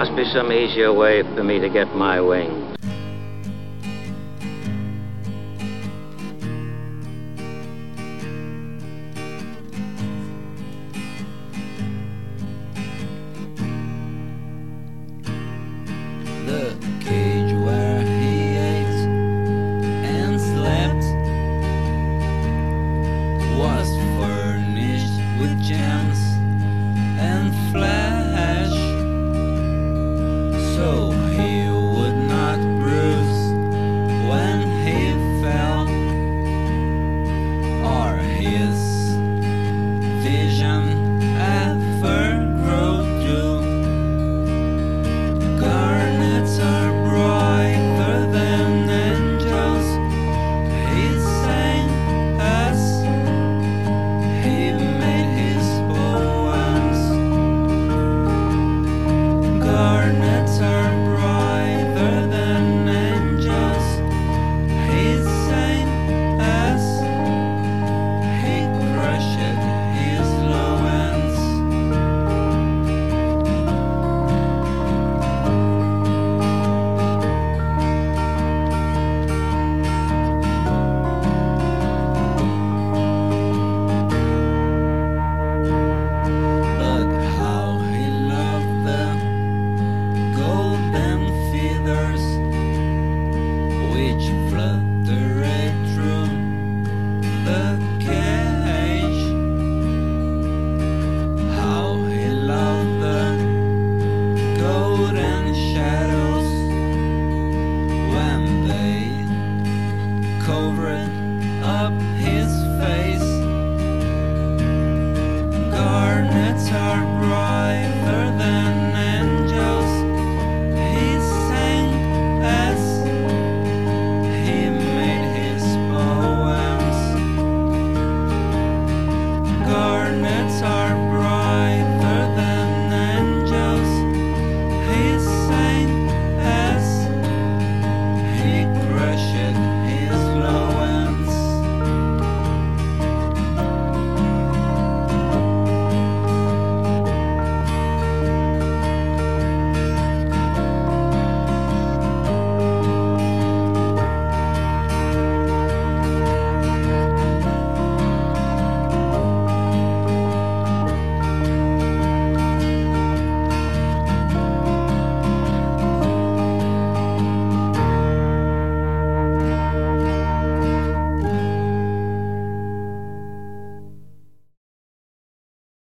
must be some easier way for me to get my wings. The cage where he ate and slept was furnished with gems and flesh, so he would not bruise when he fell, or his vision ever grow dim. Garnets are brighter than angels, he sang as he made his poems. Garnets are brighter than angels, he sang as he crushed his loins. But how he loved the golden feathers which fluttered through the cage. How he loved the golden shadows when they covered up